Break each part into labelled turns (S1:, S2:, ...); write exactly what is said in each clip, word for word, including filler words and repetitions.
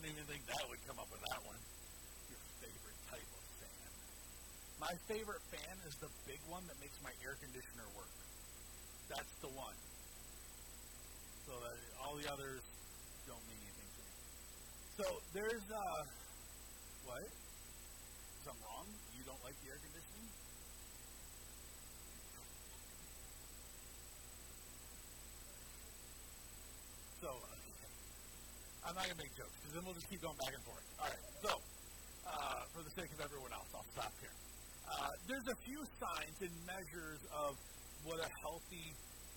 S1: didn't even think that would come up with that one. Your favorite type of fan. My favorite fan is the big one that makes my air conditioner work. That's the one. So that all the others don't mean anything to me. So there's, uh, what? Something wrong? You don't like the air conditioning? So, uh, I'm not going to make jokes, because then we'll just keep going back and forth. All right, so, uh, for the sake of everyone else, I'll stop here. Uh, there's a few signs and measures of what a healthy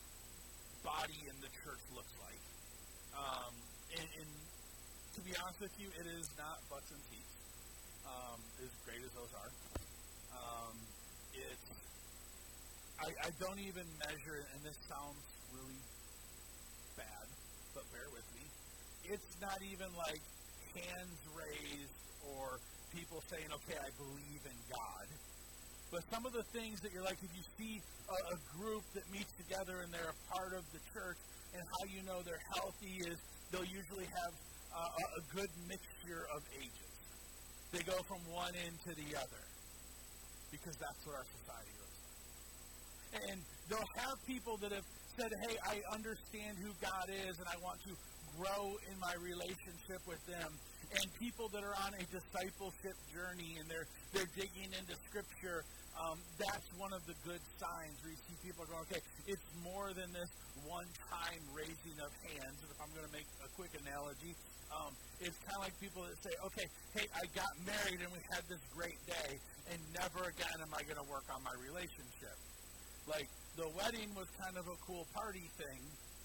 S1: body in the church looks like. Um, and, and to be honest with you, it is not butts and seats, um, as great as those are. Um, it's, I, I don't even measure, and this sounds really bad, but bear with me. It's not even like hands raised or people saying, okay, I believe in God. But some of the things that you're like, if you see a, a group that meets together and they're a part of the church, and how you know they're healthy is they'll usually have uh, a, a good mixture of ages. They go from one end to the other, because that's what our society looks like. And they'll have people that have said, hey, I understand who God is, and I want to grow in my relationship with them. And people that are on a discipleship journey and they're they're digging into Scripture, um, that's one of the good signs where you see people are going, okay, it's more than this one-time raising of hands. And if I'm going to make a quick analogy, um, it's kind of like people that say, okay, hey, I got married and we had this great day, and never again am I going to work on my relationship. Like, the wedding was kind of a cool party thing,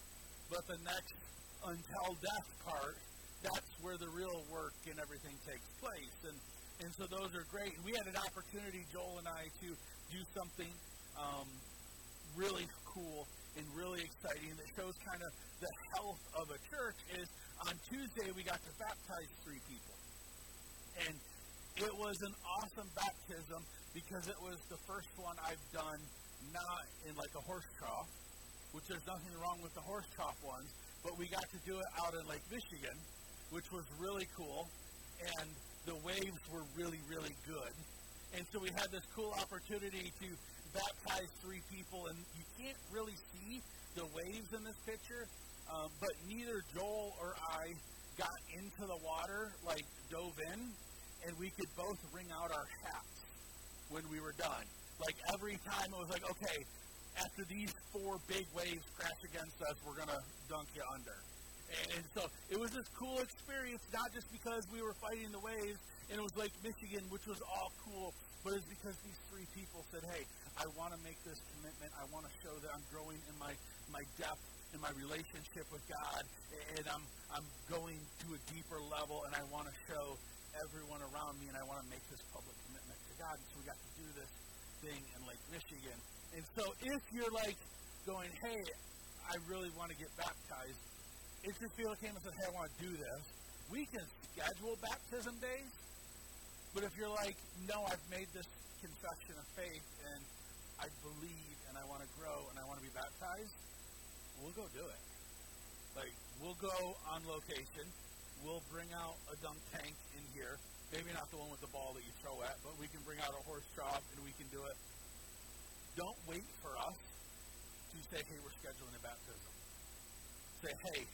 S1: but the next until death part, that's where the real work and everything takes place. And and so those are great. And we had an opportunity, Joel and I, to do something um, really cool and really exciting that shows kind of the health of a church. Is on Tuesday we got to baptize three people. And it was an awesome baptism because it was the first one I've done not in like a horse trough, which there's nothing wrong with the horse trough ones, but we got to do it out in Lake Michigan, which was really cool, and the waves were really, really good. And so we had this cool opportunity to baptize three people, and you can't really see the waves in this picture, um, but neither Joel or I got into the water, like dove in, and we could both wring out our hats when we were done. Like every time it was like, okay, after these four big waves crash against us, we're going to dunk you under. And so it was this cool experience, not just because we were fighting the waves, and it was Lake Michigan, which was all cool, but it's because these three people said, hey, I want to make this commitment. I want to show that I'm growing in my, my depth, in my relationship with God, and I'm, I'm going to a deeper level, and I want to show everyone around me, and I want to make this public commitment to God. And so we got to do this thing in Lake Michigan. And so if you're like going, hey, I really want to get baptized, if you feel like came and said, hey, I want to do this, we can schedule baptism days. But if you're like, no, I've made this confession of faith, and I believe, and I want to grow, and I want to be baptized, we'll go do it. Like, we'll go on location. We'll bring out a dunk tank in here. Maybe not the one with the ball that you throw at, but we can bring out a horse trough, and we can do it. Don't wait for us to say, hey, we're scheduling a baptism. Say, hey,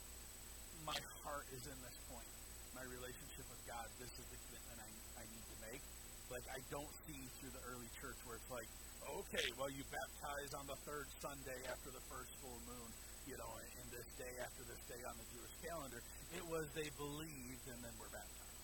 S1: my heart is in this point. My relationship with God, this is the commitment I, I need to make. Like, I don't see through the early church where it's like, okay, well, you baptize on the third Sunday after the first full moon, you know, and this day after this day on the Jewish calendar. It was they believed and then were baptized.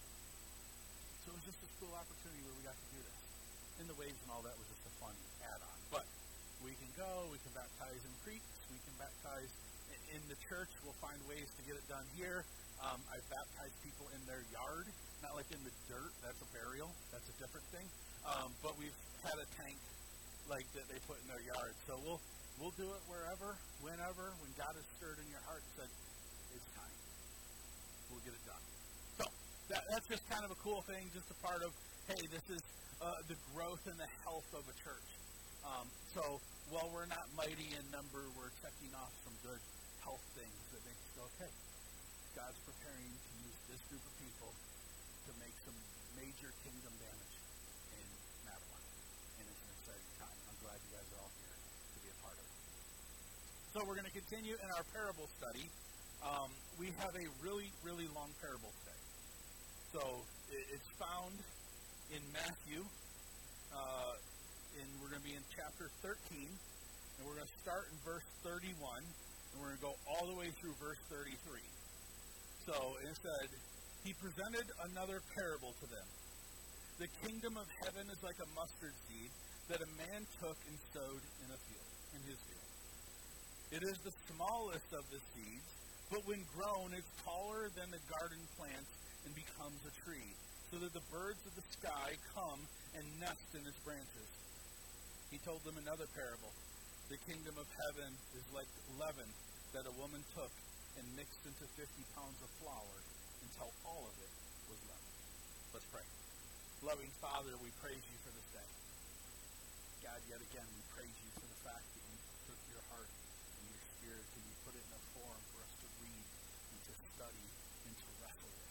S1: So it was just a cool opportunity where we got to do this. And the waves and all that was just a fun add-on. But we can go, we can baptize in creeks, we can baptize in the church. We'll find ways to get it done here. Um, I've baptized people in their yard, not like in the dirt. That's a burial. That's a different thing. Um, but we've had a tank like that they put in their yard. So we'll we'll do it wherever, whenever, when God has stirred in your heart and said, it's time. We'll get it done. So that, that's just kind of a cool thing, just a part of, hey, this is uh, the growth and the health of a church. Um, so while we're not mighty in number, we're checking off some good health things that make us go, okay, God's preparing to use this group of people to make some major kingdom damage in Mattawa. And it's an exciting time. I'm glad you guys are all here to be a part of it. So we're going to continue in our parable study. Um, we have a really, really long parable today. So it, it's found in Matthew, uh, and we're going to be in chapter thirteen, and we're going to start in verse thirty-one, and we're going to go all the way through verse thirty-three. So it said, he presented another parable to them. The kingdom of heaven is like a mustard seed that a man took and sowed in a field, in his field. It is the smallest of the seeds, but when grown, it's taller than the garden plants and becomes a tree, so that the birds of the sky come and nest in its branches. He told them another parable. The kingdom of heaven is like leaven that a woman took and mixed into fifty pounds of flour until all of it was leavened. Let's pray. Loving Father, we praise you for this day. God, yet again, we praise you for the fact that you took your heart and your spirit and you put it in a form for us to read and to study and to wrestle with.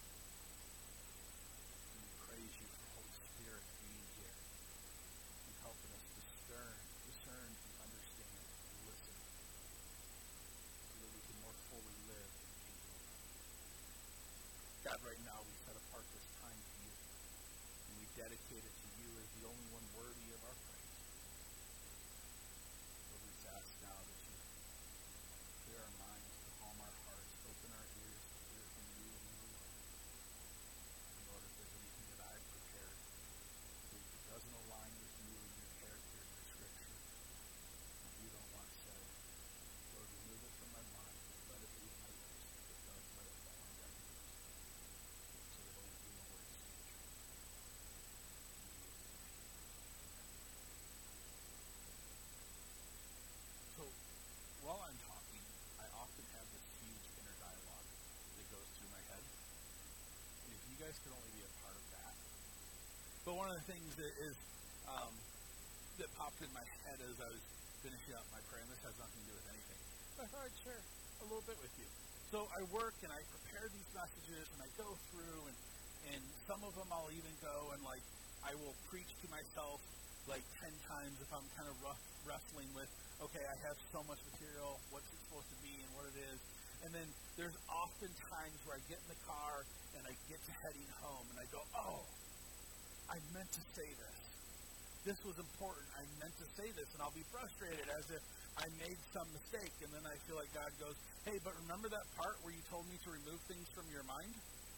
S1: And we praise you for Holy Spirit being here and helping us discern, discern and understand and listen so that we can more fully live in the kingdom. God, right now we set apart this time to you and we dedicate it to you as the only one worthy of our praise. Lord, we just ask now that you clear our minds, calm our hearts, open our ears to hear from you and your word. And Lord, if there's anything that I've prepared that doesn't align with you and your character and your scripture, that you don't want said, Lord, remove it from my mind, let it leave my lips. If it does, let it fall on deaf ears, so that only you know where to speak. So, while I'm talking, I often have this huge inner dialogue that goes through my head. And if you guys could only be a part of that. But one of the things that is um, that popped in my head as I was finishing up my prayer, and this has nothing to do with anything, but I thought I'd share a little bit with you. So I work and I prepare these messages and I go through and, and some of them I'll even go and like I will preach to myself like ten times if I'm kind of rough, wrestling with, okay, I have so much material, what's it supposed to be and what it is. And then there's often times where I get in the car and I get to heading home and I go, oh, I meant to say this. This was important. I meant to say this. And I'll be frustrated as if I made some mistake. And then I feel like God goes, hey, but remember that part where you told me to remove things from your mind?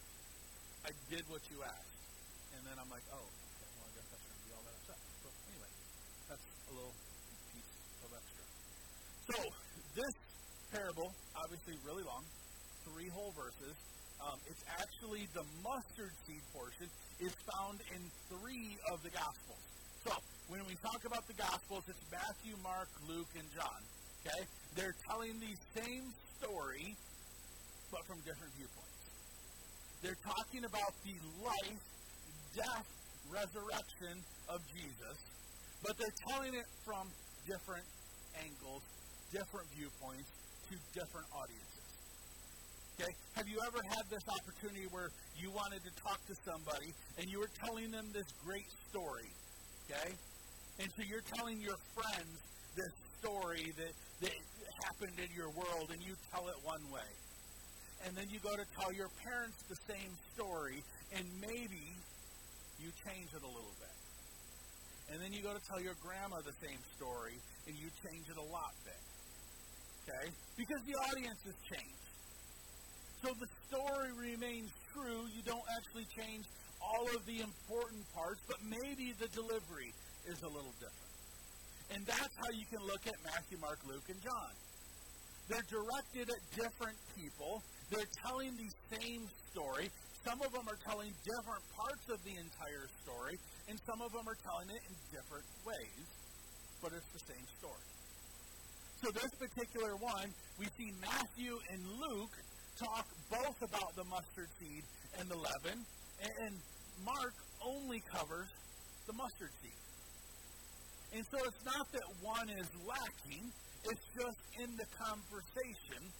S1: I did what you asked. And then I'm like, oh, okay, well, I guess I shouldn't be all that upset. But anyway, that's a little piece of extra. So, this parable, obviously really long, three whole verses. Um, it's actually the mustard seed portion is found in three of the Gospels. So, when we talk about the Gospels, it's Matthew, Mark, Luke, and John. Okay? They're telling the same story, but from different viewpoints. They're talking about the life, death, resurrection of Jesus, but they're telling it from different angles, different viewpoints, to different audiences. Okay? Have you ever had this opportunity where you wanted to talk to somebody and you were telling them this great story? Okay? And so you're telling your friends this story that, that happened in your world and you tell it one way. And then you go to tell your parents the same story and maybe you change it a little bit. And then you go to tell your grandma the same story and you change it a lot bit. Okay? Because the audience has changed. So the story remains true. You don't actually change all of the important parts, but maybe the delivery is a little different. And that's how you can look at Matthew, Mark, Luke, and John. They're directed at different people. They're telling the same story. Some of them are telling different parts of the entire story, and some of them are telling it in different ways, but it's the same story. So this particular one, we see Matthew and Luke talk both about the mustard seed and the leaven, and Mark only covers the mustard seed. And so it's not that one is lacking, it's just in the conversation,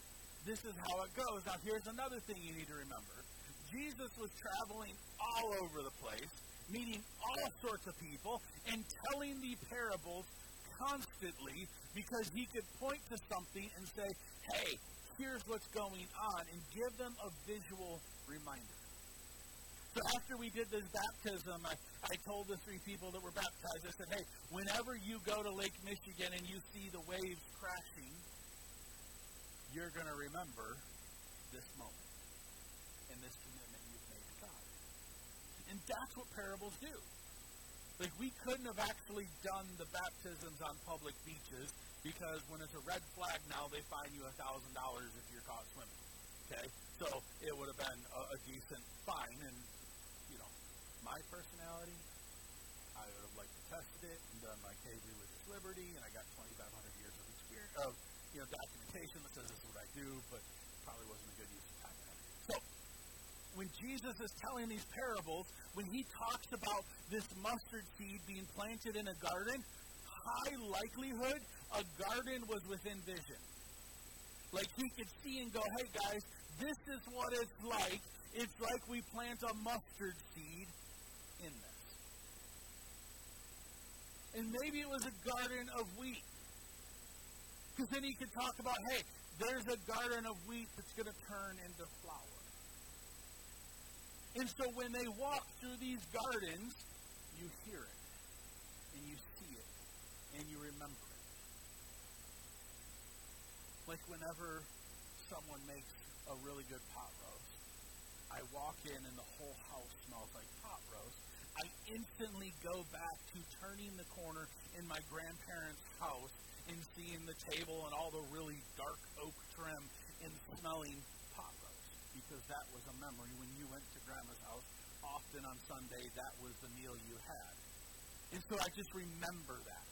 S1: this is how it goes. Now, here's another thing you need to remember. Jesus was traveling all over the place, meeting all sorts of people, and telling the parables constantly because he could point to something and say, hey, here's what's going on, and give them a visual reminder. So after we did this baptism, I, I told the three people that were baptized, I said, hey, whenever you go to Lake Michigan and you see the waves crashing, you're going to remember this moment and this commitment you've made to God. And that's what parables do. Like, we couldn't have actually done the baptisms on public beaches because when it's a red flag now, they fine you one thousand dollars if you're caught swimming. Okay? So it would have been a, a decent fine. And, you know, my personality, I would have liked to test it and done my K Religious Liberty, and I got twenty-five hundred years of experience, of, you know, documentation that says this is what I do, but probably wasn't a good use of time and energy. So, when Jesus is telling these parables, when he talks about this mustard seed being planted in a garden, high likelihood a garden was within vision. Like, he could see and go, hey guys, this is what it's like. It's like we plant a mustard seed in this. And maybe it was a garden of wheat. Because then he could talk about, hey, there's a garden of wheat that's going to turn into flour. And so when they walk through these gardens, you hear it, and you see it, and you remember it. Like whenever someone makes a really good pot roast, I walk in and the whole house smells like pot roast. I instantly go back to turning the corner in my grandparents' house and seeing the table and all the really dark oak trim and smelling pot roast. Because that was a memory. When you went to Grandma's house, often on Sunday, that was the meal you had. And so I just remember that.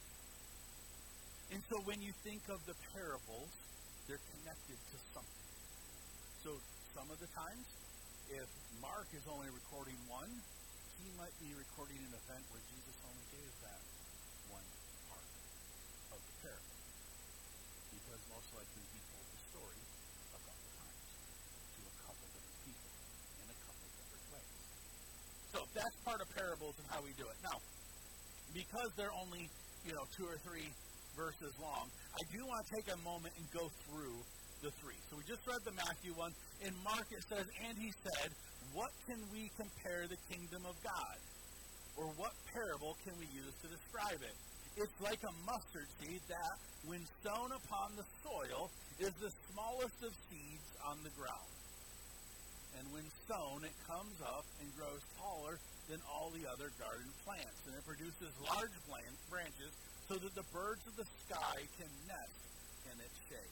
S1: And so when you think of the parables, they're connected to something. So some of the times, if Mark is only recording one, he might be recording an event where Jesus only gave that one part of the parable. Because most likely he told the story a couple times to a couple different people in a couple different ways. So that's part of parables and how we do it. Now, because they're only, you know, two or three verses long, I do want to take a moment and go through the three. So we just read the Matthew one. In Mark it says, and he said, what can we compare the kingdom of God? Or what parable can we use to describe it? It's like a mustard seed that, when sown upon the soil, is the smallest of seeds on the ground. And when sown, it comes up and grows taller than all the other garden plants. And it produces large branches so that the birds of the sky can nest in its shade.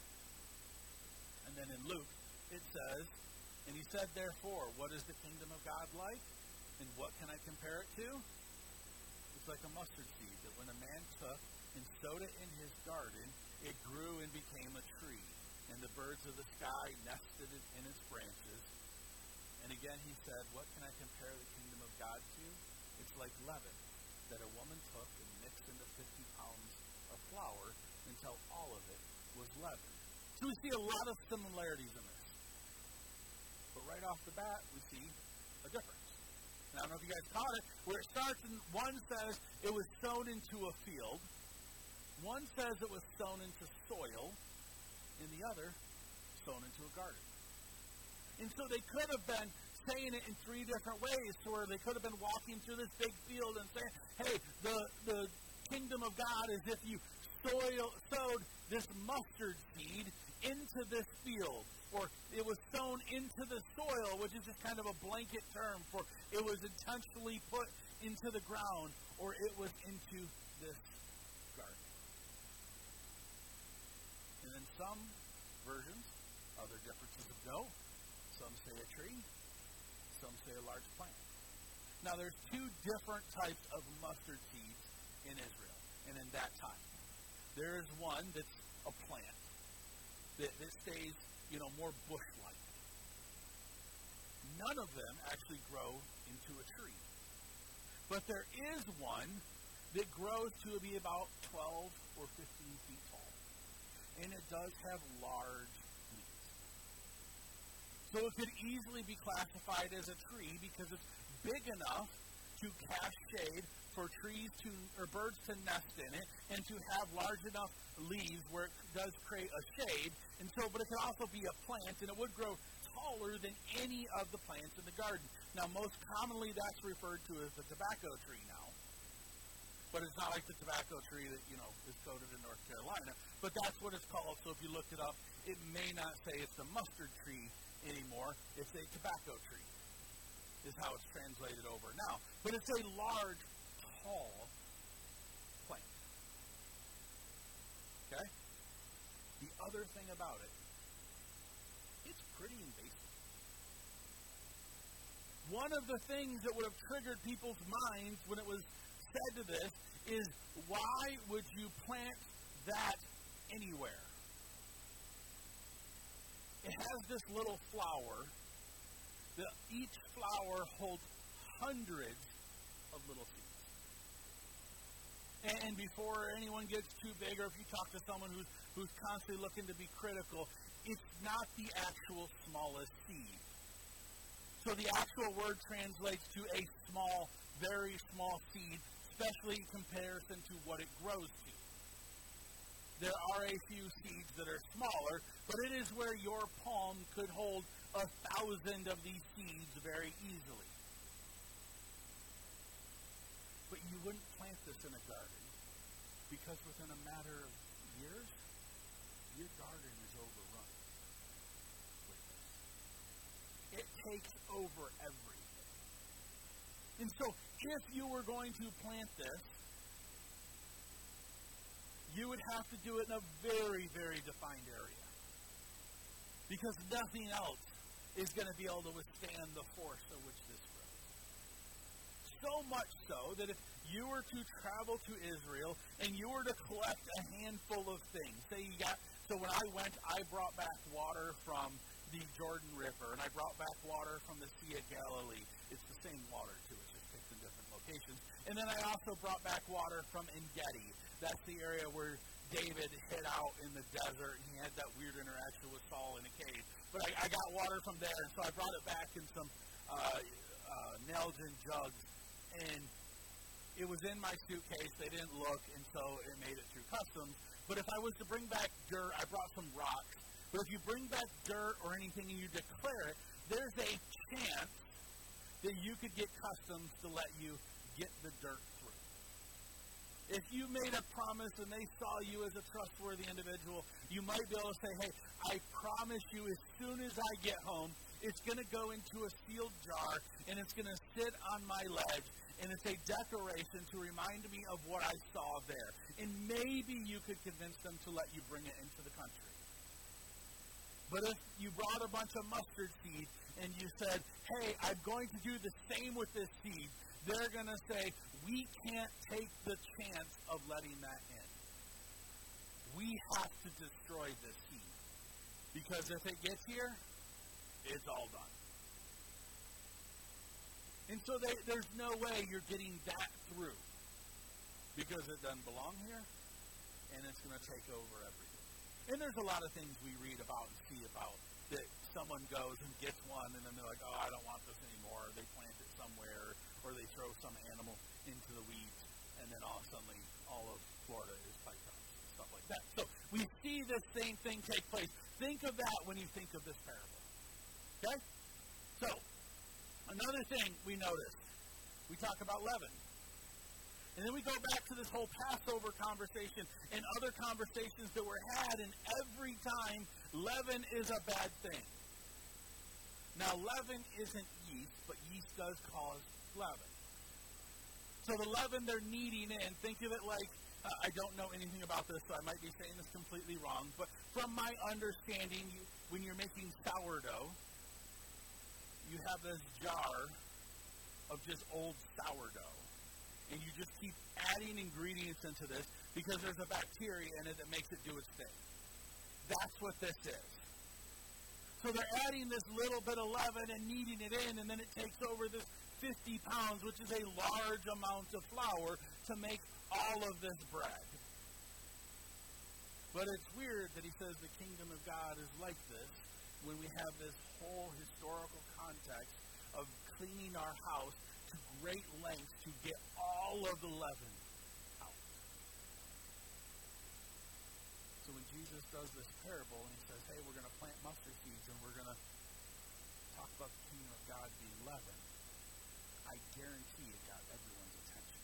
S1: And then in Luke, it says, and he said, therefore, what is the kingdom of God like? And what can I compare it to? It's like a mustard seed that when a man took and sowed it in his garden, it grew and became a tree. And the birds of the sky nested it in its branches. And again he said, what can I compare the kingdom of God to? It's like leaven that a woman took and mixed into fifty pounds of flour until all of it was leavened. So we see a lot of similarities in this. But right off the bat, we see a difference. And I don't know if you guys caught it, where it starts, and one says it was sown into a field, one says it was sown into soil, and the other sown into a garden. And so they could have been saying it in three different ways, where they could have been walking through this big field and saying, hey, the, the kingdom of God is if you soil, sowed this mustard seed into this field. Or it was sown into the soil, which is just kind of a blanket term for it was intentionally put into the ground, or it was into this garden. And then some versions, other differences of note, some say a tree, some say a large plant. Now there's two different types of mustard seeds in Israel and in that time. There is one that's a plant that, that stays, you know, more bush-like. None of them actually grow into a tree. But there is one that grows to be about twelve or fifteen feet tall. And it does have large leaves. So it could easily be classified as a tree because it's big enough to cast shade for trees to, or birds to nest in it, and to have large enough leaves where it does create a shade. And so, but it can also be a plant, and it would grow taller than any of the plants in the garden. Now, most commonly that's referred to as the tobacco tree now. But it's not like the tobacco tree that, you know, is coated in North Carolina. But that's what it's called. So if you looked it up, it may not say it's a mustard tree anymore. It's a tobacco tree, is how it's translated over now. But it's a large, tall plant. Okay? The other thing about it, it's pretty invasive. One of the things that would have triggered people's minds when it was said to this is, why would you plant that anywhere? It has this little flower. That each flower holds hundreds of little seeds. And, and before anyone gets too big, or if you talk to someone who's, who's constantly looking to be critical, it's not the actual smallest seed. So the actual word translates to a small, very small seed, especially in comparison to what it grows to. There are a few seeds that are smaller, but it is where your palm could hold a thousand of these seeds very easily. But you wouldn't plant this in a garden, because within a matter of years, your garden is overrun with this. It takes over everything. And so, if you were going to plant this, you would have to do it in a very, very defined area. Because nothing else is going to be able to withstand the force of which this grows. So much so that if you were to travel to Israel and you were to collect a handful of things, say you got, so when I went, I brought back water from the Jordan River, and I brought back water from the Sea of Galilee. It's the same water, too. It's just picked in different locations. And then I also brought back water from En-Gedi. That's the area where David hid out in the desert, and he had that weird interaction with Saul in a cave. But I, I got water from there, and so I brought it back in some uh, uh, Nalgene jugs, and it was in my suitcase. They didn't look, and so it made it through customs. But if I was to bring back dirt, I brought some rocks. But if you bring back dirt or anything and you declare it, there's a chance that you could get customs to let you get the dirt through. If you made a promise and they saw you as a trustworthy individual, you might be able to say, hey, I promise you as soon as I get home, it's going to go into a sealed jar, and it's going to sit on my ledge, and it's a decoration to remind me of what I saw there. And maybe you could convince them to let you bring it into the country. But if you brought a bunch of mustard seed and you said, hey, I'm going to do the same with this seed, they're going to say, we can't take the chance of letting that in. We have to destroy this seed. Because if it gets here, it's all done. And so they, there's no way you're getting that through. Because it doesn't belong here, and it's going to take over everything. And there's a lot of things we read about and see about that someone goes and gets one, and then they're like, oh, I don't want this anymore. Or they plant it somewhere, or they throw some animal into the weeds, and then all suddenly all of Florida is pythons and stuff like that. So we see the same thing take place. Think of that when you think of this parable. Okay? So, another thing we notice, we talk about leaven. And then we go back to this whole Passover conversation and other conversations that were had, and every time, leaven is a bad thing. Now, leaven isn't yeast, but yeast does cause leaven. So the leaven they're kneading in, think of it like, uh, I don't know anything about this, so I might be saying this completely wrong, but from my understanding, you, when you're making sourdough, you have this jar of just old sourdough. And you just keep adding ingredients into this because there's a bacteria in it that makes it do its thing. That's what this is. So they're adding this little bit of leaven and kneading it in, and then it takes over this fifty pounds, which is a large amount of flour, to make all of this bread. But it's weird that he says the kingdom of God is like this, when we have this whole historical context of cleaning our house to great lengths to get all of the leaven out. So when Jesus does this parable and he says, hey, we're going to plant mustard seeds and we're going to talk about the kingdom of God being leaven, I guarantee it got everyone's attention.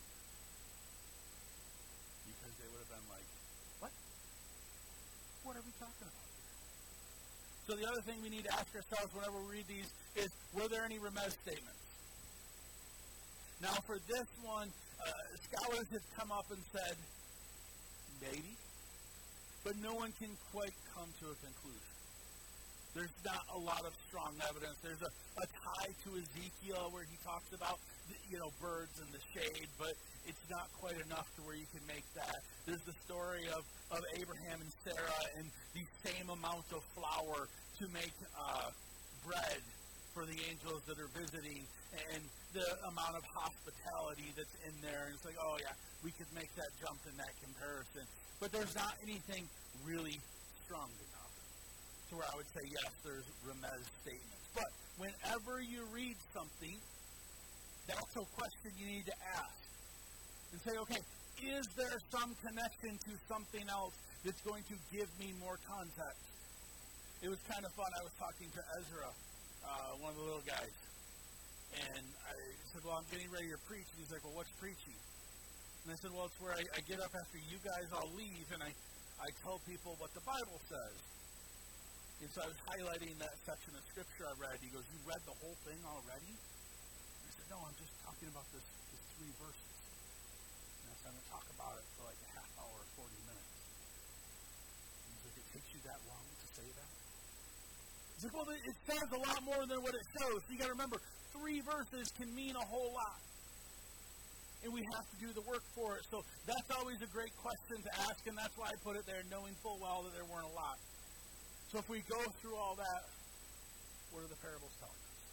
S1: Because they would have been like, what? What are we talking about? So the other thing we need to ask ourselves whenever we read these is, were there any remez statements? Now for this one, uh, scholars have come up and said, maybe, but no one can quite come to a conclusion. There's not a lot of strong evidence. There's a, a tie to Ezekiel where he talks about, the, you know, birds and the shade, but it's not quite enough to where you can make that. There's the story of, of Abraham and Sarah and the same amount of flour to make uh, bread for the angels that are visiting, and the amount of hospitality that's in there. And it's like, oh yeah, we could make that jump in that comparison. But there's not anything really strong enough to where I would say, yes, there's remez statements. But whenever you read something, that's a question you need to ask. And say, okay, is there some connection to something else that's going to give me more context? It was kind of fun. I was talking to Ezra, uh, one of the little guys. And I said, well, I'm getting ready to preach. And he's like, well, what's preaching? And I said, well, it's where I, I get up after you guys all leave, and I, I tell people what the Bible says. And so I was highlighting that section of Scripture I read. He goes, you read the whole thing already? And I said, no, I'm just talking about this, this three verses. And I said, I'm going to talk about it for like a half hour or forty minutes. And he's like, it takes you that long to say that? He's like, well, it says a lot more than what it shows. So you got to remember, three verses can mean a whole lot. And we have to do the work for it. So that's always a great question to ask, and that's why I put it there, knowing full well that there weren't a lot. So if we go through all that, what are the parables telling us?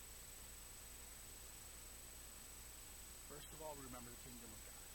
S1: First of all, remember the kingdom of God.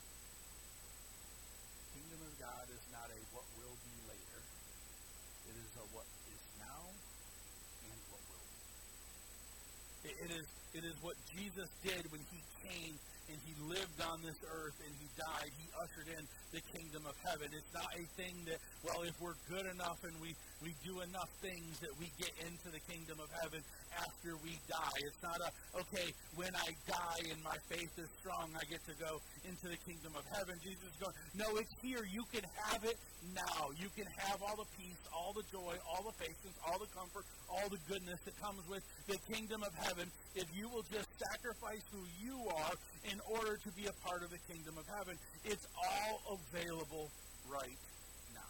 S1: The kingdom of God is not a what will be later. It is a what is now and what will be. It, it is it is what Jesus did when he came and he lived on this earth and he died. He ushered in the kingdom of heaven. It's not a thing that, well, if we're good enough and we, we do enough things that we get into the kingdom of heaven after we die. It's not a, okay, when I die and my faith is strong, I get to go into the kingdom of heaven. Jesus is going, no, it's here. You can have it now. You can have all the peace, all the joy, all the patience, all the comfort, all the goodness that comes with the kingdom of heaven if you will just sacrifice who you are in order to be a part of the kingdom of heaven. It's all available right now.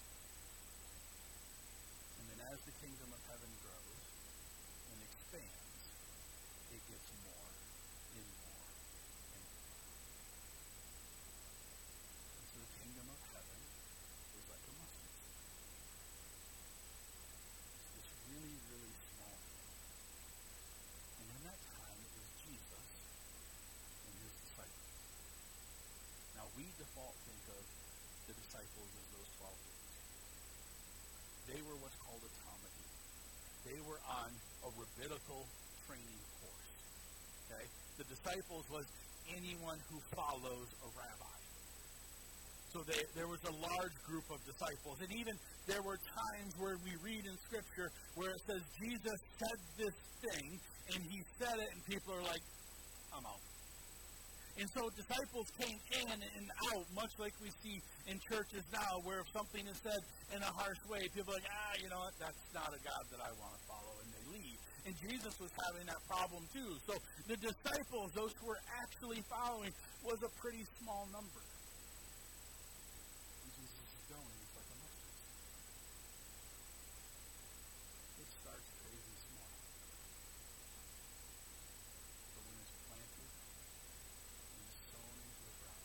S1: And then as the kingdom of heaven grows and expands, it gets more and more and more. And so the kingdom of heaven is like a mustard seed. It's this really, really small thing. And in that time, it was Jesus and his disciples. Now, we default think of the disciples as those twelve dudes. They were what's called a Talmudine. They were on a rabbinical training course. Okay? The disciples was anyone who follows a rabbi. So they, there was a large group of disciples. And even there were times where we read in Scripture where it says Jesus said this thing, and he said it, and people are like, I'm out. And so disciples came in and out, much like we see in churches now, where if something is said in a harsh way, people are like, ah, you know what, that's not a God that I want to follow, and they leave. And Jesus was having that problem too. So the disciples, those who were actually following, was a pretty small number. And Jesus is going, it's like a mustard seed. It starts crazy small. But when it's planted, sown into the ground.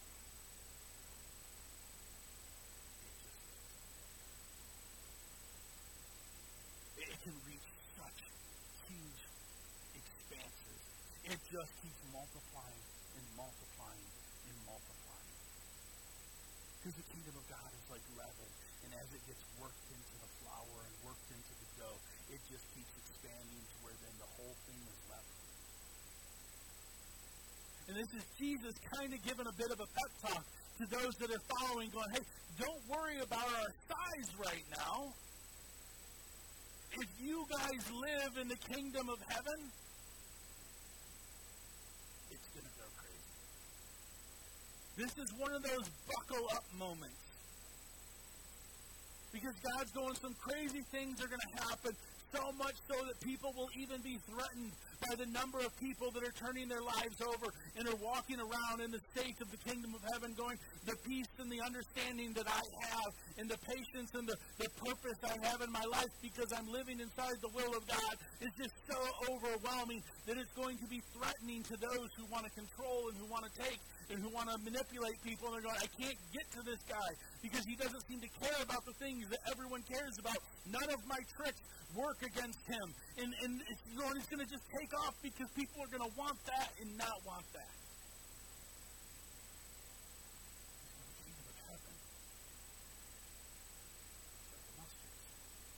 S1: It just it can reach such huge expanses. It just keeps multiplying and multiplying and multiplying. Because the kingdom of God is like leaven, and as it gets worked into the flour and worked into the dough, it just keeps expanding to where then the whole thing is leaven. And this is Jesus kind of giving a bit of a pep talk to those that are following, going, hey, don't worry about our size right now. If you guys live in the kingdom of heaven, it's going to go crazy. This is one of those buckle up moments. Because God's going, some crazy things are going to happen, so much so that people will even be threatened by the number of people that are turning their lives over and are walking around in the state of the kingdom of heaven going, the peace and the understanding that I have and the patience and the, the purpose I have in my life because I'm living inside the will of God is just so overwhelming that it's going to be threatening to those who want to control and who want to take and who want to manipulate people. And they're going, I can't get to this guy because he doesn't seem to care about the things that everyone cares about. None of my tricks work against him. And, and it's, you know, it's going to just take off because people are going to want that and not want that. The kingdom of heaven is like a mustard seed.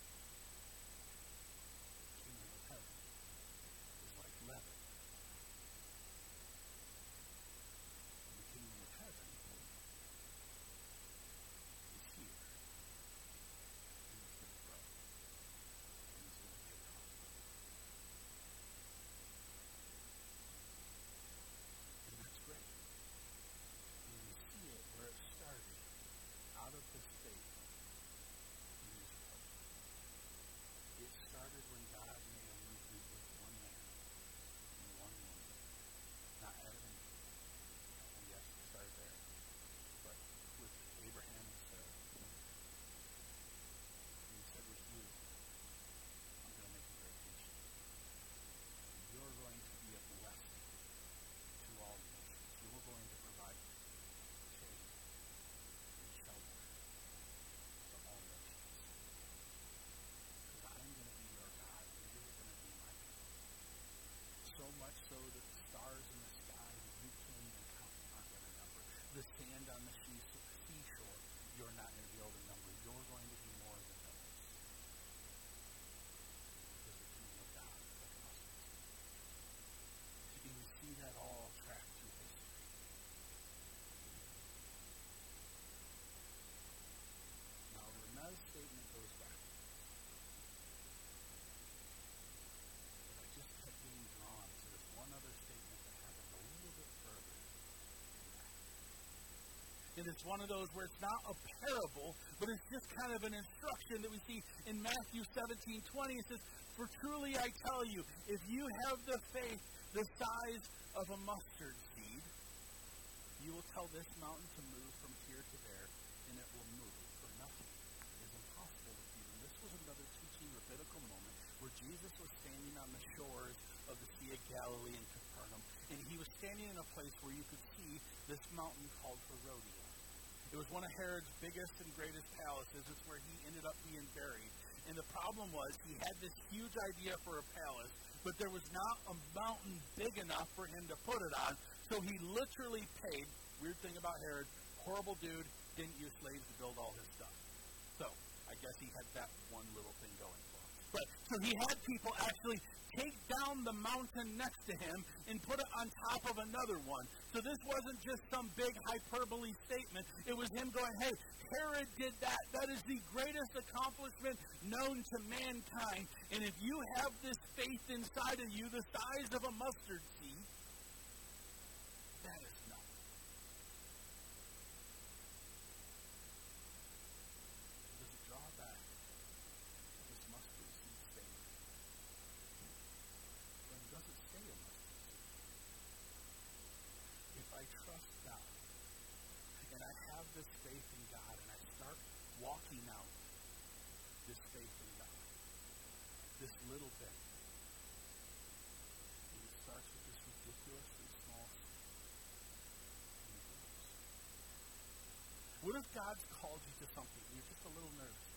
S1: The kingdom of heaven is like leaven. And the kingdom of heaven is here. And it's going to grow. And it's going to take off. And that's great. And we see it where it started, out of this faith in Israel. It started when God made a movement with one man and one woman. Not Adam and Eve. And yes, it started there. But with Abraham and Sarah. And he said, with you, I'm going to make a great nation. And you're going to be a blessing to all nations. You're going to provide shade and shelter to all nations. Because I'm going to be your God, and you're going to be my people. So much so that the stars in the sky that you can't even count aren't going to number. The sand on the sea- seashore, you're not going to be able to number. You're going to be more than those. Because the kingdom of God is like a mustard seed. And you see that all track through history. Now, Rene's statement goes backwards. But I just kept being drawn to this one other statement that happened a little bit further than that. And it's one of those where it's not a parable, but it's just kind of an instruction that we see in Matthew seventeen twenty. It says, for truly I tell you, if you have the faith the size of a mustard seed, you will tell this mountain to move from here to there, and it will move, for nothing is impossible with you. And this was another teaching rabbinical moment where Jesus was standing on the shores of the Sea of Galilee in Capernaum, and he was standing in a place where you could see this mountain called Herodion. It was one of Herod's biggest and greatest palaces. It's where he ended up being buried. And the problem was he had this huge idea for a palace, but there was not a mountain big enough for him to put it on. So he literally paid, weird thing about Herod, horrible dude, didn't use slaves to build all his stuff. So I guess he had that one little thing going for him. But so he had people actually take down the mountain next to him and put it on top of another one. So this wasn't just some big hyperbole statement. It was him going, hey, Herod did that. That is the greatest accomplishment known to mankind. And if you have this faith inside of you, the size of a mustard seed, that is nothing. So does it draw back to this mustard seed statement? But it doesn't stay a mustard seed. If I trust God, and I have this faith in God, and I start walking out this faith in God, this little bit, and it starts with this ridiculously small seed, and it grows. What if God's called you to something, and you're just a little nervous?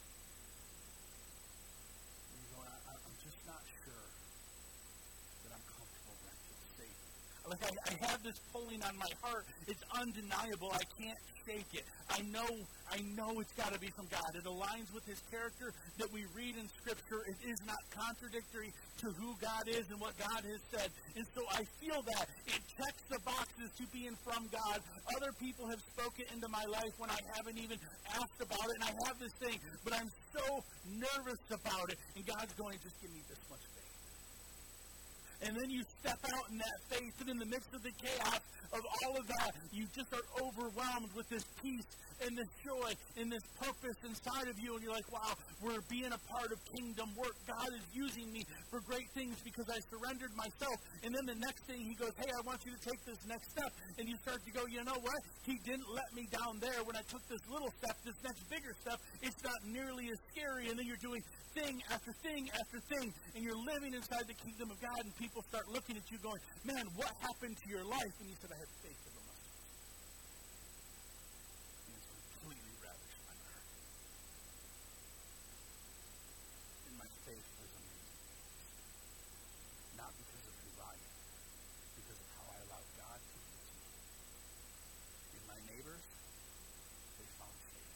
S1: And you're going, I, I, I'm just not sure that I'm comfortable, that I feel safe. Like I, I have this pulling on my heart. It's undeniable. I can't shake it. I know, I know it's got to be from God. It aligns with his character that we read in Scripture. It is not contradictory to who God is and what God has said. And so I feel that. It checks the boxes to being from God. Other people have spoken into my life when I haven't even asked about it, and I have this thing, but I'm so nervous about it. And God's going, just give me this much faith. And then you step out in that faith, and in the midst of the chaos of all of that, you just are overwhelmed with this peace and this joy and this purpose inside of you. And you're like, wow, we're being a part of kingdom work. God is using me for great things because I surrendered myself. And then the next thing he goes, hey, I want you to take this next step. And you start to go, you know what? He didn't let me down there when I took this little step, this next bigger step. It's not nearly as scary. And then you're doing thing after thing after thing. And you're living inside the kingdom of God. And people start looking at you going, man, what happened to your life? And you said, I had faith in the mustard. And it's completely ravished my heart. And my faith was amazing. Not because of who I am, because of how I allowed God to use me. And my neighbors, they found faith.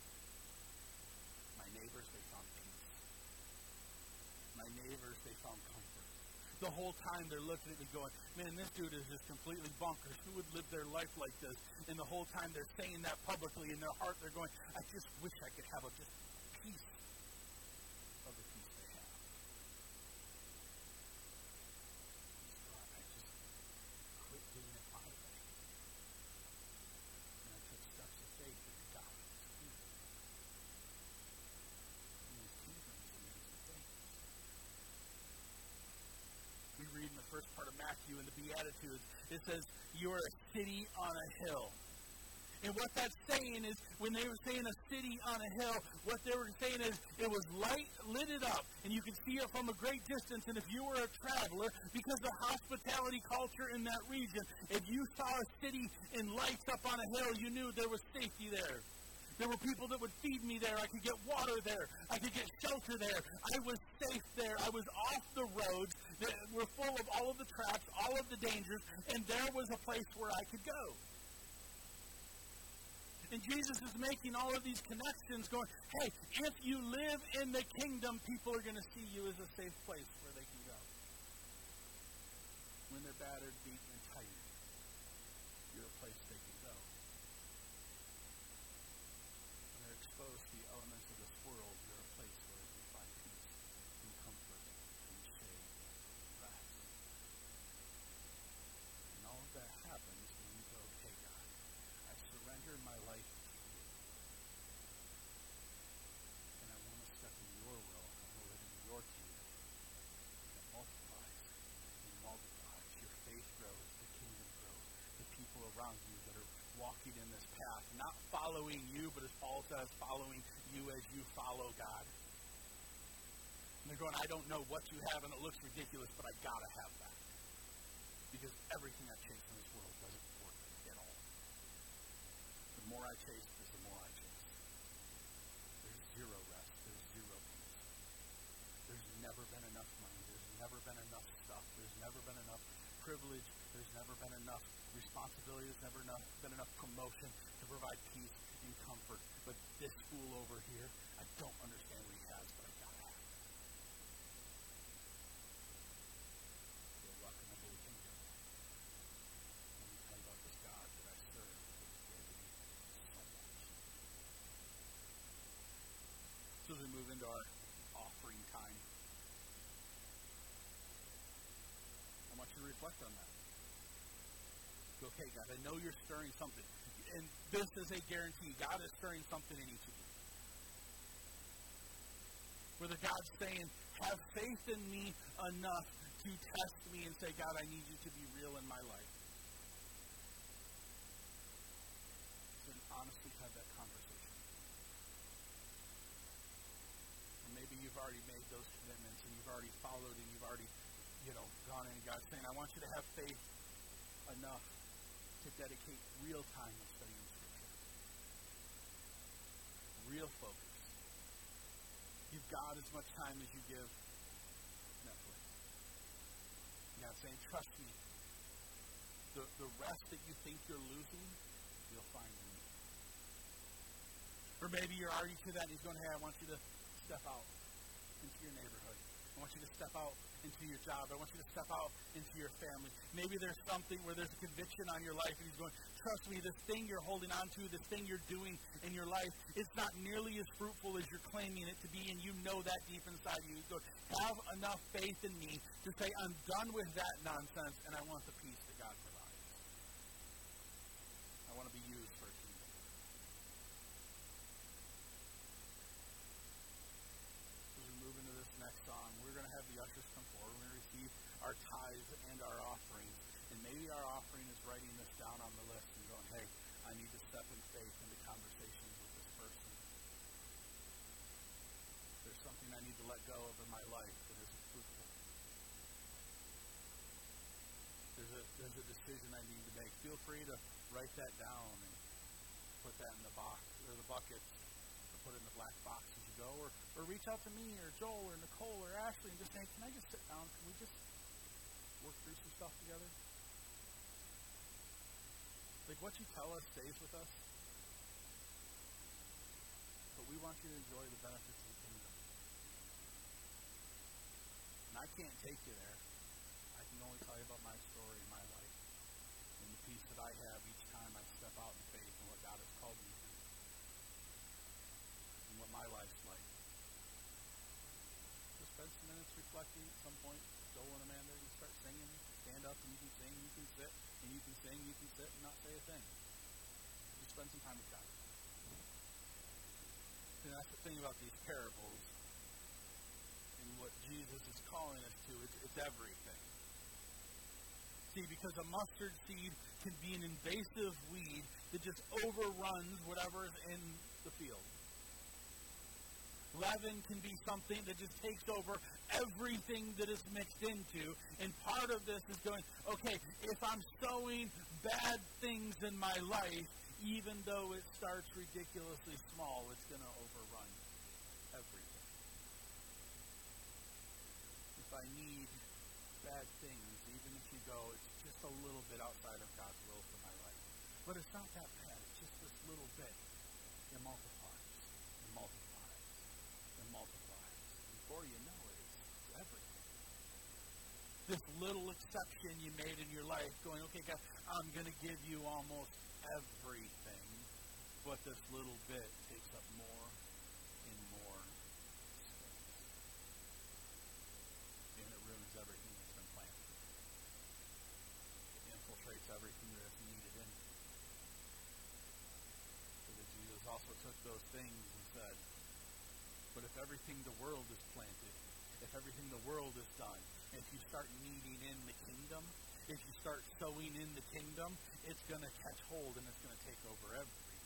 S1: My neighbors, they found peace. My neighbors, they found comfort. The whole time they're looking at me going, man, this dude is just completely bonkers. Who would live their life like this? And the whole time they're saying that publicly in their heart, they're going, I just wish I could have a just piece of the peace they have. God, I just quit doing it my way. And I took steps of faith into God. Read in the first part of Matthew in the Beatitudes, it says, you're a city on a hill. And what that's saying is, when they were saying a city on a hill, what they were saying is, it was light, lit it up, and you could see it from a great distance. And if you were a traveler, because of the hospitality culture in that region, if you saw a city in lights up on a hill, you knew there was safety there. There were people that would feed me there. I could get water there. I could get shelter there. I was safe there. I was off the roads that were full of all of the traps, all of the dangers, and there was a place where I could go. And Jesus is making all of these connections going, hey, if you live in the kingdom, people are going to see you as a safe place where they can go. When they're battered, beaten, and tired, you're a place they can go. Exposed to the elements of this world, you're a place where you can find peace and comfort and shade and rest. And all of that happens when you go, okay, God, I surrender my life to you. And I want to step in your will. I want to live in your kingdom. And it multiplies and multiplies. Your faith grows, the kingdom grows. The people around you that are walking in this path, not following you, but as Paul says, following you as you follow God. And they're going, I don't know what you have, and it looks ridiculous, but I gotta have that. Because everything I chase in this world doesn't work at all. The more I chase, is the more I chase. There's zero rest. There's zero peace. There's never been enough money. There's never been enough stuff. There's never been enough privilege. There's never been enough responsibility. There's never enough, been enough promotion to provide peace and comfort. But this fool over here, I don't understand what he has, but I gotta have it. So welcome into the kingdom. Let me tell you about this God that I serve that has given me so much. So as we move into our offering time, I want you to reflect on that. Okay, God, I know you're stirring something. And this is a guarantee. God is stirring something in each of you. Whether God's saying, have faith in me enough to test me and say, God, I need you to be real in my life. So honestly, have that conversation. And maybe you've already made those commitments and you've already followed and you've already, you know, gone in and God's saying, I want you to have faith enough to dedicate real time to studying Scripture. Real focus. Give God as much time as you give Netflix. God's saying, trust me. the, the rest that you think you're losing, you'll find in me. Or maybe you're already to that, and he's going, hey, I want you to step out into your neighborhood. I want you to step out into your job. I want you to step out into your family. Maybe there's something where there's a conviction on your life, and he's going, trust me, this thing you're holding on to, this thing you're doing in your life, it's not nearly as fruitful as you're claiming it to be, and you know that deep inside you. He's going, have enough faith in me to say, I'm done with that nonsense, and I want the peace that God provides. I want to be used for a kingdom. As we move into this next song, we're going to have the ushers come forward. We're going to receive our tithes and our offerings. And maybe our offering is writing this down on the list and going, hey, I need to step in faith into conversations with this person. There's something I need to let go of in my life that isn't fruitful. There's a, there's a decision I need to make. Feel free to write that down and put that in the box or the bucket, or put it in the black box as you go, or, or reach out to me or Joel or Nicole or Ashley and just say, can I just sit down? Can we just work through some stuff together? Like, what you tell us stays with us, but we want you to enjoy the benefits of the kingdom. And I can't take you there. I can only tell you about my story and my life and the peace that I have each time I step out in faith and what God has called me to and what my life's like. Just spend some minutes reflecting at some point. Joel and Amanda, you start singing. Stand up and you can sing, you can sit, and you can sing, you can sit, and not say a thing. Just spend some time with God. And that's the thing about these parables and what Jesus is calling us to. It's, it's everything. See, because a mustard seed can be an invasive weed that just overruns whatever is in the field. Leaven can be something that just takes over everything that is mixed into. And part of this is going, okay, if I'm sowing bad things in my life, even though it starts ridiculously small, it's going to overrun everything. If I need bad things, even if you go, it's just a little bit outside of God's will for my life. But it's not that bad. It's just this little bit. It multiplies. It multiplies. multiplies. Before you know it, it's everything. This little exception you made in your life, going, okay, God, I'm going to give you almost everything, but this little bit takes up more and more space. And it ruins everything that's been planted. It infiltrates everything that's needed in it. So that Jesus also took those things and said, but if everything the world is planted, if everything the world is done, if you start kneading in the kingdom, if you start sowing in the kingdom, it's going to catch hold and it's going to take over everything.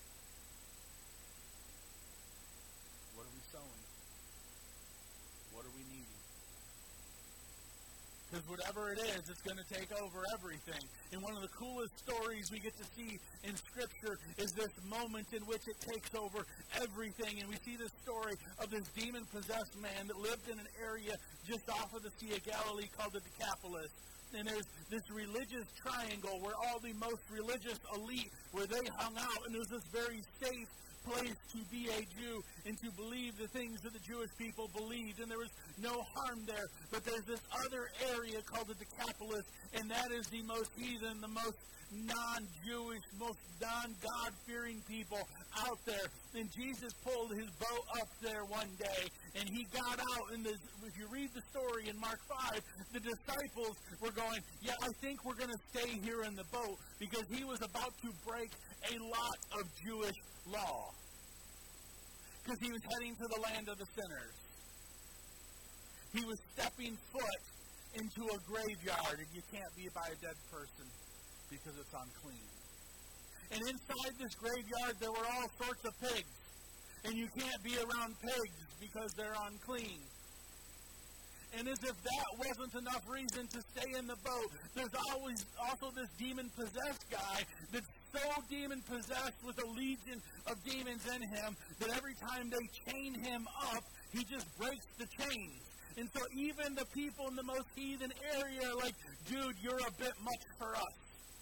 S1: What are we sowing? What are we needing? Because whatever it is, it's going to take over everything. And one of the coolest stories we get to see in Scripture is this moment in which it takes over everything. And we see this story of this demon-possessed man that lived in an area just off of the Sea of Galilee called the Decapolis. And there's this religious triangle where all the most religious elite, where they hung out, and it was this very safe place to be a Jew and to believe the things that the Jewish people believed, and there was no harm there. But there's this other area called the Decapolis, and that is the most heathen, the most non-Jewish, most non-God-fearing people out there. And Jesus pulled his boat up there one day, and he got out, and the, if you read the story in Mark five, the disciples were going, yeah, I think we're going to stay here in the boat, because he was about to break a lot of Jewish law. Because he was heading to the land of the sinners. He was stepping foot into a graveyard, and you can't be by a dead person because it's unclean. And inside this graveyard, there were all sorts of pigs. And you can't be around pigs because they're unclean. And as if that wasn't enough reason to stay in the boat, there's always also this demon-possessed guy that's so demon-possessed with a legion of demons in him that every time they chain him up, he just breaks the chains. And so even the people in the most heathen area are like, dude, you're a bit much for us.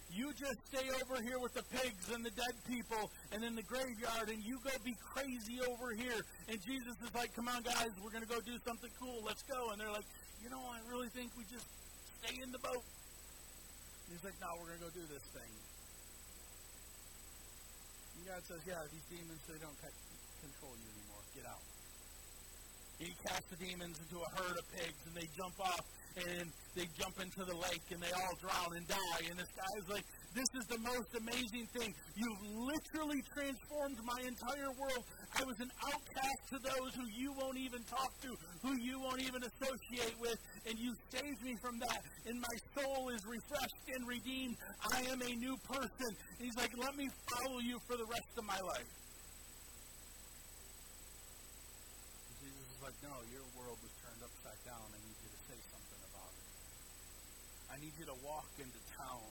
S1: You just stay over here with the pigs and the dead people and in the graveyard, and you go be crazy over here. And Jesus is like, come on, guys, we're going to go do something cool. Let's go. And they're like, you know, I really think we just stay in the boat. And he's like, no, we're going to go do this thing. And God says, yeah, these demons, they don't control you anymore. Get out. And he casts the demons into a herd of pigs, and they jump off, and they jump into the lake, and they all drown and die. And this guy's like, this is the most amazing thing. You've literally transformed my entire world. I was an outcast to those who you won't even talk to, who you won't even associate with, and you saved me from that. And my soul is refreshed and redeemed. I am a new person. And he's like, let me follow you for the rest of my life. Jesus is like, no, your world was turned upside down. I need you to say something about it. I need you to walk into town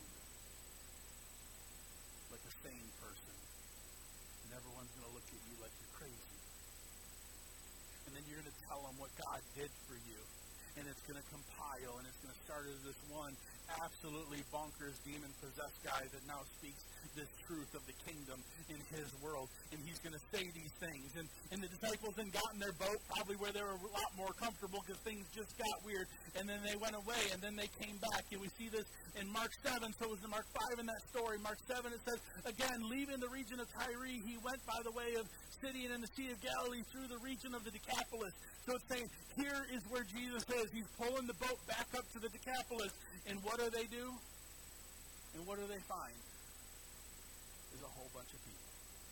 S1: like a sane person. And everyone's going to look at you like you're crazy. And then you're going to tell them what God did for you. And it's going to compile, and it's going to start as this one absolutely bonkers, demon-possessed guy that now speaks this truth of the kingdom in his world. And he's going to say these things. And, and the disciples then got in their boat, probably where they were a lot more comfortable because things just got weird. And then they went away, and then they came back. And we see this in Mark seven. So it was in Mark five in that story. Mark seven, it says, again, leaving the region of Tyre, he went by the way of Sidon and the Sea of Galilee through the region of the Decapolis. So it's saying, here is where Jesus is. He's pulling the boat back up to the Decapolis. And what do they do? And what do they find? Is a whole bunch of people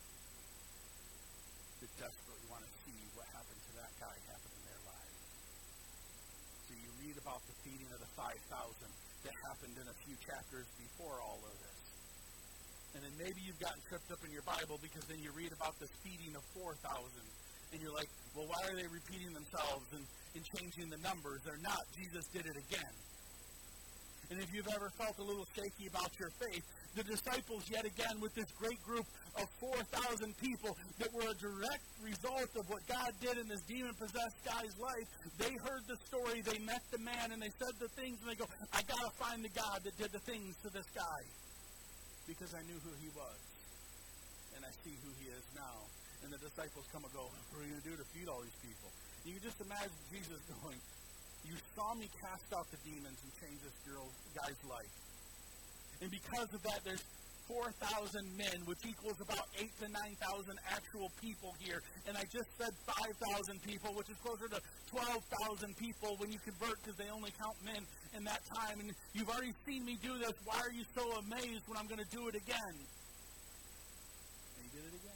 S1: that desperately want to see what happened to that guy happen in their lives. So you read about the feeding of the five thousand that happened in a few chapters before all of this. And then maybe you've gotten tripped up in your Bible because then you read about the feeding of four thousand. And you're like, well, why are they repeating themselves and, and changing the numbers? They're not. Jesus did it again. And if you've ever felt a little shaky about your faith, the disciples, yet again, with this great group of four thousand people that were a direct result of what God did in this demon-possessed guy's life, they heard the story, they met the man, and they said the things, and they go, I got to find the God that did the things to this guy because I knew who he was, and I see who he is now. And the disciples come and go, what are we going to do to feed all these people? You can just imagine Jesus going, you saw me cast out the demons and change this girl, guy's life. And because of that, there's four thousand men, which equals about eight to nine thousand actual people here. And I just said five thousand people, which is closer to twelve thousand people when you convert, because they only count men in that time. And you've already seen me do this. Why are you so amazed when I'm going to do it again? And he did it again.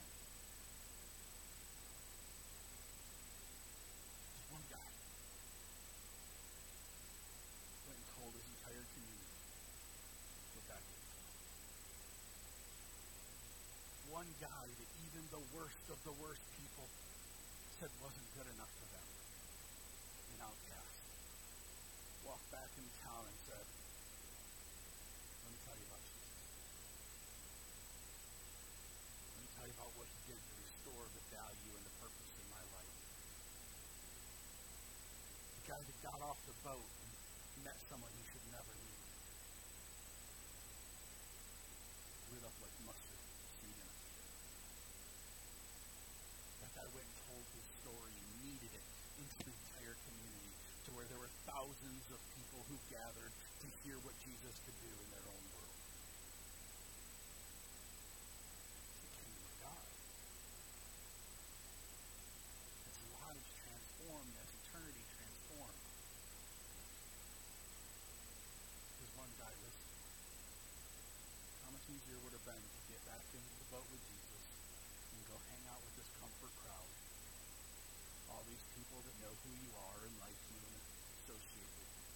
S1: Just one guy went and told his entire community what God did. One guy that even the worst of the worst people said wasn't good enough for them, an outcast, walked back in town and said, let me tell you about Jesus. Let me tell you about what he did to restore the value and the purpose in my life. The guy that got off the boat and met someone he should never meet. Lit up like mustard seed in a stick. That guy went and told his story and kneaded it into the entire community to where there were thousands of people who gathered to hear what Jesus could do in their own world. It's the kingdom of God. It's lives transformed as eternity transformed. There's one guy listening. How much easier would it have been to get back into the boat with Jesus and go hang out with this comfort crowd? All these people that know who you are and like you and associate with you.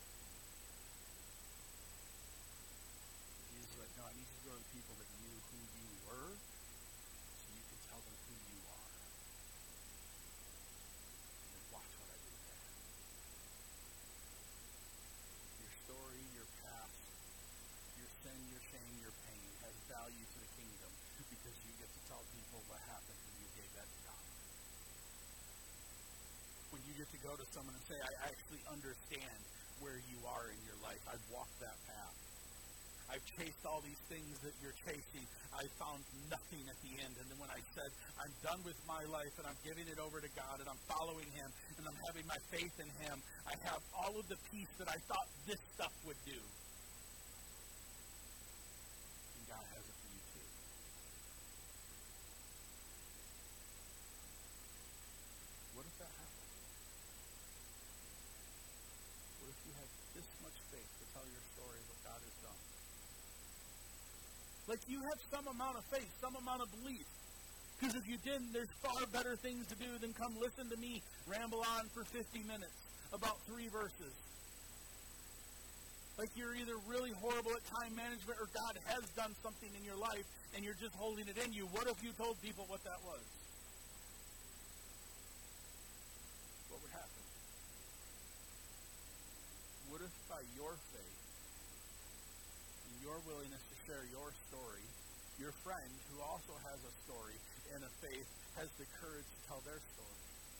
S1: Jesus is like, no, I need you to go to the people that knew who you were so you can tell them who you are. And then watch what I do there. Your story, your past, your sin, your shame, your pain has value to the kingdom because you get to tell people what happened when you gave that to God. When you get to go to someone and say, I actually understand I've chased all these things that you're chasing. I found nothing at the end. And then when I said, I'm done with my life and I'm giving it over to God and I'm following Him and I'm having my faith in Him, I have all of the peace that I thought this stuff would do. And God has it for you too. What if that happened? What if you had this much faith to tell your story of what God has done? Like you have some amount of faith, some amount of belief. Because if you didn't, there's far better things to do than come listen to me ramble on for fifty minutes about three verses. Like you're either really horrible at time management or God has done something in your life and you're just holding it in you. What if you told people what that was? What would happen? What if by your faith and your willingness to share your story, your friend who also has a story and a faith has the courage to tell their story?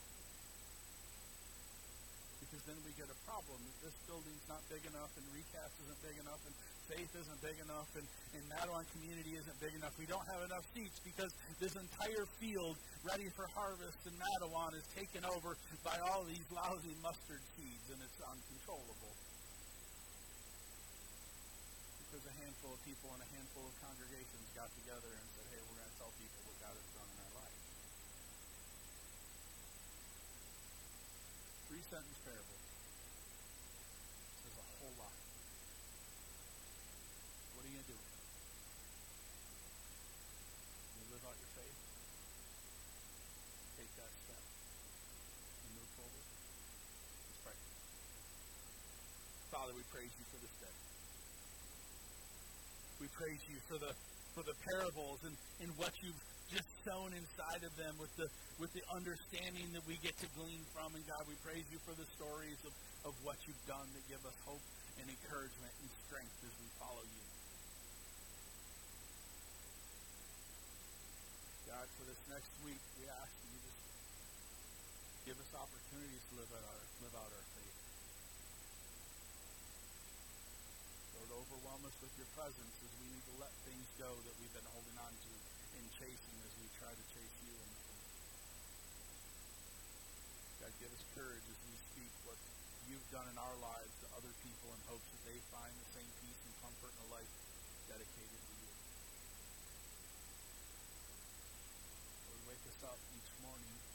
S1: Because then we get a problem. This building's not big enough, and Recast isn't big enough, and Faith isn't big enough, and, and Mattawan Community isn't big enough. We don't have enough seats because this entire field ready for harvest in Mattawan is taken over by all these lousy mustard seeds, and it's uncontrollable. Because a handful of people and a handful of congregations got together and said, hey, we're going to tell people what God has done in our life. Three-sentence parable. Says a whole lot. What are you going to do with it? You live out your faith? Take that step and move forward? Let's pray. Father, we praise you for this day. We praise you for the for the parables and, and what you've just sown inside of them with the with the understanding that we get to glean from. And God, we praise you for the stories of, of what you've done that give us hope and encouragement and strength as we follow you. God, for this next week, we ask that you just give us opportunities to live out our live out our faith. Lord, overwhelm us with your presence as we need to let things go that we've been holding on to and chasing as we try to chase you. And God, give us courage as we speak what you've done in our lives to other people in hopes that they find the same peace and comfort in a life dedicated to you. Lord, wake us up each morning